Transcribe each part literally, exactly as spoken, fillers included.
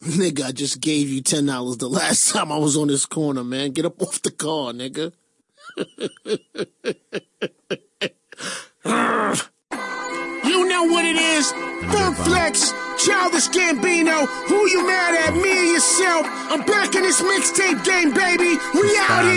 Nigga, I just gave you ten dollars the last time I was on this corner, man. Get up off the car, nigga. You know what it is. Funk Flex, Childish Gambino. Who you mad at, me or yourself? I'm back in this mixtape game, baby. We out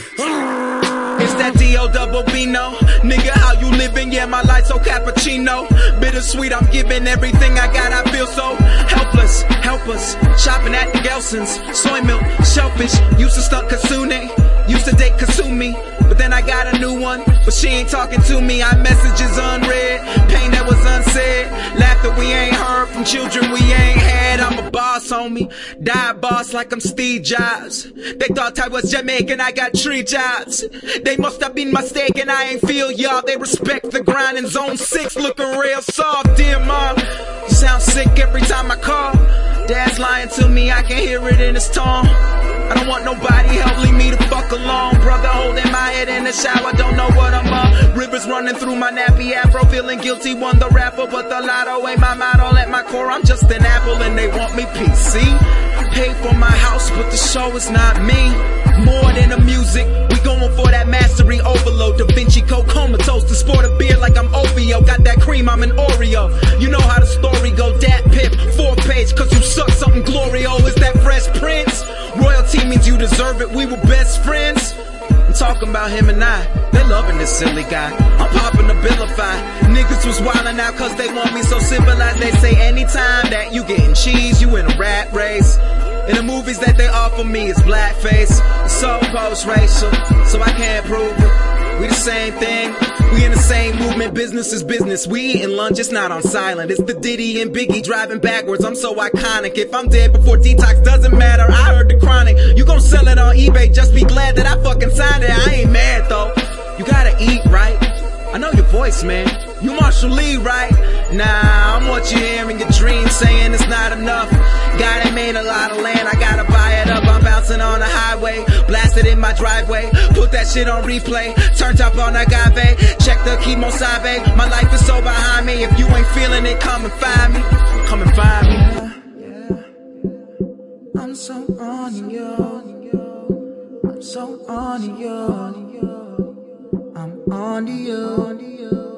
here. It's that D O double Bino. Nigga, how you living? Yeah, my life so cappuccino. Bittersweet, I'm giving everything I got. I feel so helpless. Help us. Shopping at the Gelson's. Soy milk, shellfish. Used to stunt Kasune. Used to date Kasumi. But then I got a new one. But she ain't talking to me. I messages unread. Pain that was unsaid. Laughter we ain't heard from children we ain't had. I'm a boss, homie. Die boss like I'm Steve Jobs. They thought I was Jamaican. I got three jobs. They must have been mistaken, I ain't feel y'all. They respect the grind in zone six, looking real soft. Dear mom, you sound sick every time I call. Dad's lying to me, I can hear it in his tone. I don't want nobody help, leave me the fuck alone. Brother holding my head in the shower, don't know what I'm up. Rivers running through my nappy afro, feeling guilty, won the rapper. But the lotto ain't my motto, at my core I'm just an apple and they want me P C. Paid for my house, but the show is not me. More than the music, we going for that mastery overload. Da Vinci Code comatose, to sport a beer like I'm Ovio. Got that cream, I'm an Oreo. You know how the story go, that pip, four page, cause you suck something Glorio. Is that Fresh Prince? Royalty means you deserve it, we were best friends. I'm talking about him and I, they loving this silly guy. I'm popping the Billify. Niggas was wildin' out cause they want me so civilized. They say anytime that you getting cheese, you in a rat race. In the movies that they offer me, it's blackface. It's so post-racial, so I can't prove it. We the same thing, we in the same movement. Business is business, we eating lunch, it's not on silent. It's the Diddy and Biggie driving backwards, I'm so iconic. If I'm dead before detox, doesn't matter, I heard the chronic. You gon' sell it on eBay, just be glad that I fucking signed it. I ain't mad though, you gotta eat right. I know your voice, man, you Marshall Lee, right? Nah, I'm what you hear in your dreams, saying it's not enough. God ain't made a lot of land, I gotta buy it up. I'm bouncing on the highway, blasted in my driveway. Put that shit on replay, turned up on agave. Check the Kimo Sabe, my life is so behind me. If you ain't feeling it, come and find me. Come and find me. Yeah, yeah. I'm so on you. I'm so on you. I'm on you.